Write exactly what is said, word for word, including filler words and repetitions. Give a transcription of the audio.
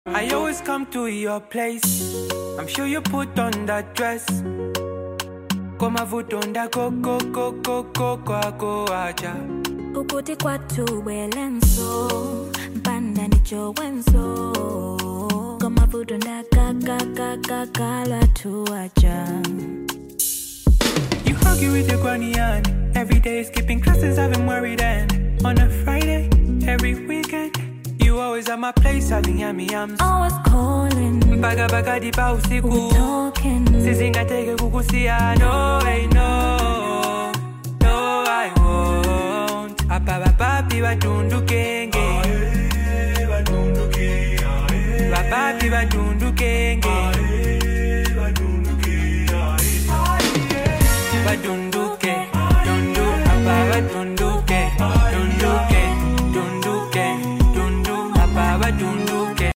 I always come to your place. I'm sure you put on that dress. Koma vutonda koko koko koko ko aja. Ukuti kwatu welenso, mpanda nicho wenso. Koma vutonda kaka kaka kala tu aja. You argue with your granny and every day skipping classes, having worried and on a Friday, every weekend. You always at my place having yummy yums. Always calling, baga baga di pa usiku. we talking. Sizinga tege kukusia, no I no, no I won't. Apa papi batundu kenge, papi batundu kenge, batundu